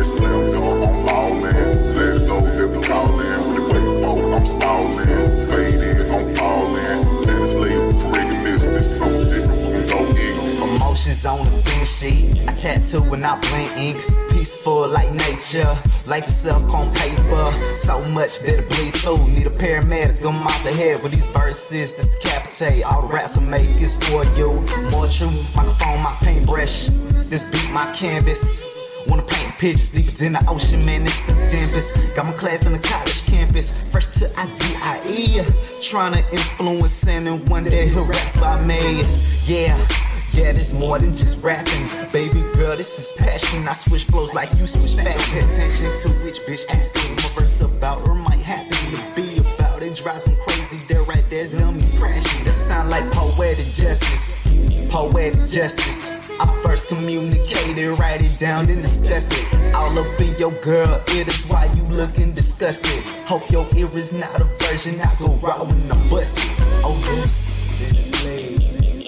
this slam dunk, I'm falling. Let it go, if we callin'. What they waiting for? I'm stallin'. Faded, I'm falling. Tennis league, Caribbean miss this something different. We can go in. Emotions on the fin sheet. I tattoo when I blend ink. Peaceful like nature, life itself on paper. So much that it bleed through. Need a paramedic, I'm out the head with these verses. This decapitate, all the raps I make is for you. More true, microphone, my paintbrush. This beat, my canvas. Wanna paint pictures deeper than the ocean, man, it's the tempest. Got my class on the college campus, first to IDIE. Tryna influence and one day he'll raps by me. Yeah, this more than just rapping. Baby girl, this is passion. I switch flows like you switch fashion. Pay attention to which bitch asking. My verse about her might happen to be about it. Drives them crazy, they're right there's dummies crashing. That sound like poetic justice. Poetic justice. I first communicated, write it down, then discuss it. All up in your girl ear, that's why you looking disgusted. Hope your ear is not a virgin, I go raw when I bust it. Oh, this is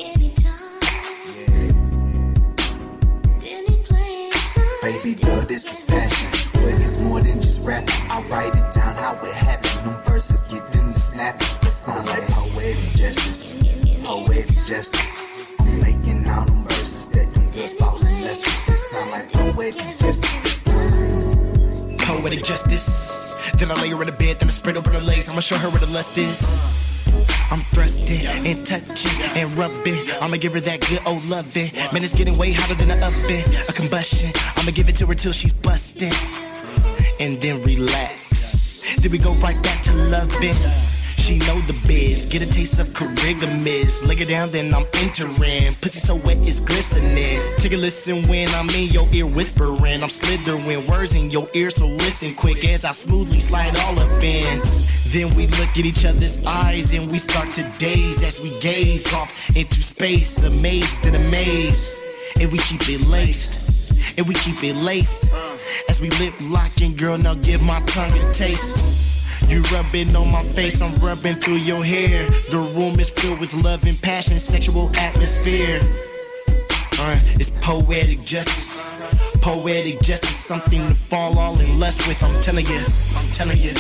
baby girl, this is passion, but it's more than just rapping. I write it down how it happened. Them verses get them to snapping. It sound like poetic justice, poetic justice. I'm making all them verses that them girls fall in less with. It sound like poetic justice. Poetic justice. Then I lay her in the bed, then I spread open her legs. I'ma show her where the lust is. I'm thrusting and touching and rubbing. I'ma give her that good old loving. Man, it's getting way hotter than the oven. A combustion. I'ma give it to her till she's busting. And then relax. Then we go right back to loving. She know the biz. Get a taste of Carrigamis. Lay her down, then I'm entering. Pussy so wet, it's glistening. Take a listen when I'm in your ear whispering. I'm slithering words in your ear, so listen quick as I smoothly slide all up in. Then we look at each other's eyes and we start to daze as we gaze off into space, amazed and amazed. And we keep it laced, and we keep it laced. As we lip locking, girl, now give my tongue a taste. You rubbing on my face, I'm rubbing through your hair. The room is filled with love and passion, sexual atmosphere. It's poetic justice. Poetic justice, something to fall all in lust with. I'm telling you, I'm telling you.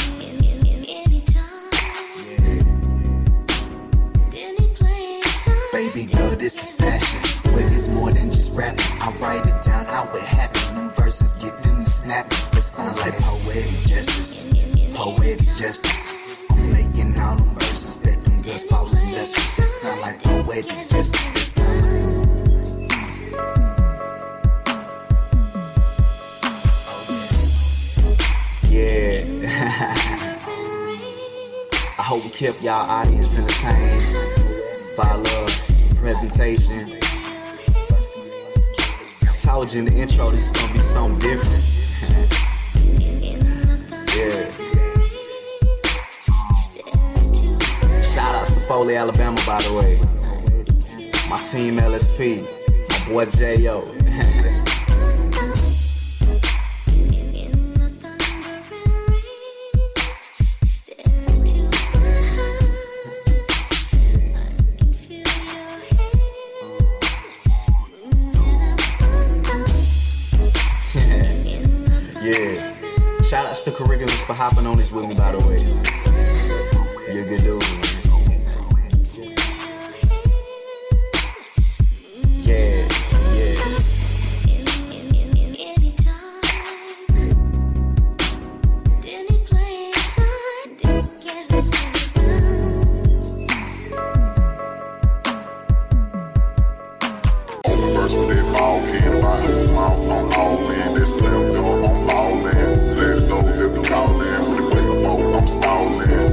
Baby girl, this is passion, but it's more than just rapping. I write it down how it happened. Them verses get them to snapping. It sound like poetic justice. Poetic justice. I'm making all them verses that them girls fall in less with. It sound like poetic justice. Yeah. I hope we kept y'all audience entertained. Follow presentation. I told you in the intro this is gonna be something different. Yeah. Shout outs to Foley, Alabama, by the way. My team LSP, my boy J.O. Yeah. Shout outs to Curriculums for hopping on this with me, by the way. You're a good dude, man. Yeah, yeah. On first with that ball head about her mouth, I'm all in. That slam dunk, I'm falling. Let it go, if we callin'. What they waiting for? I'm stallin'.